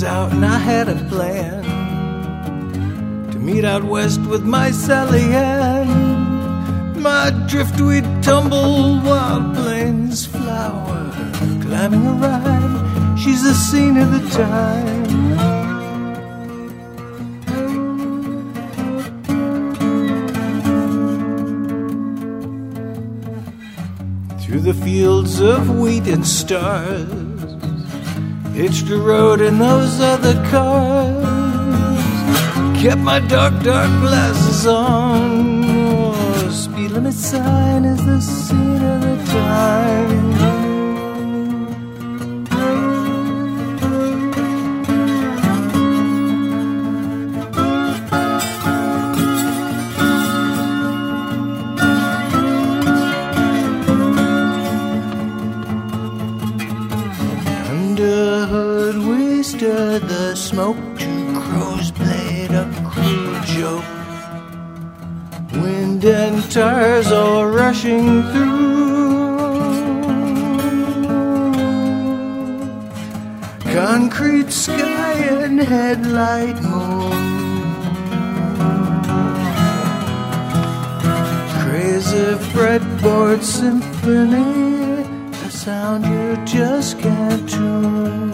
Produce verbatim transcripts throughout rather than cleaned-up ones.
out and I had a plan to meet out west with my Sally Ann. My driftweed tumble, wild plains flower, climbing a rhyme, she's the scene of the time. Through the fields of wheat and stars, hitched a road in those other cars, kept my dark, dark glasses on. Oh, speed limit sign is the scene of the time. The smoke, two crows played a cruel joke. Wind and tires all rushing through. Concrete sky and headlight moon. Crazy fretboard symphony, a sound you just can't tune.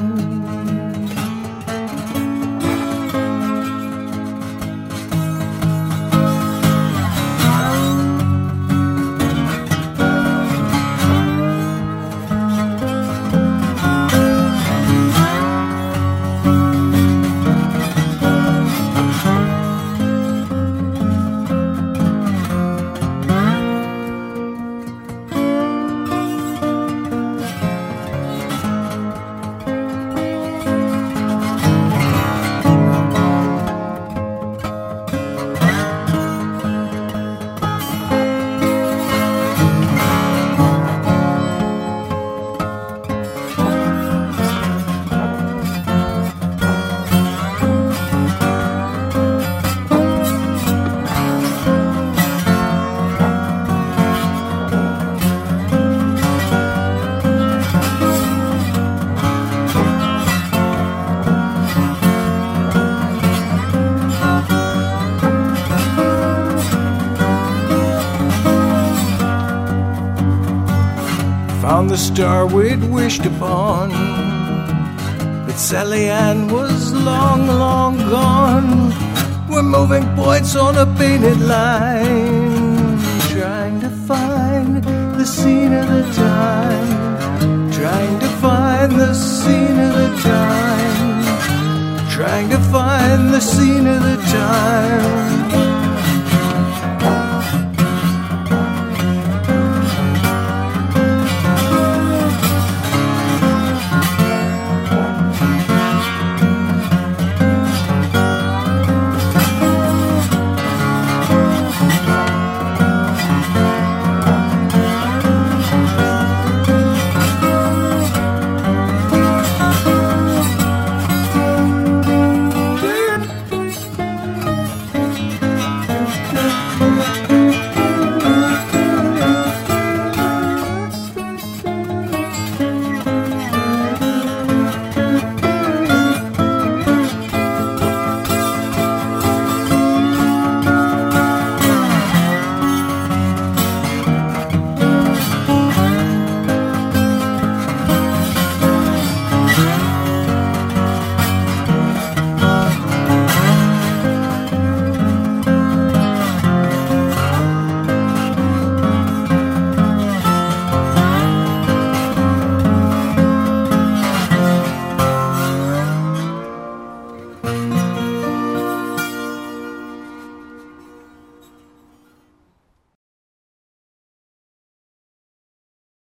The star we'd wished upon, but Sally Ann was long, long gone. We're moving points on a painted line, trying to find the scene of the time, trying to find the scene of the time, trying to find the scene of the time.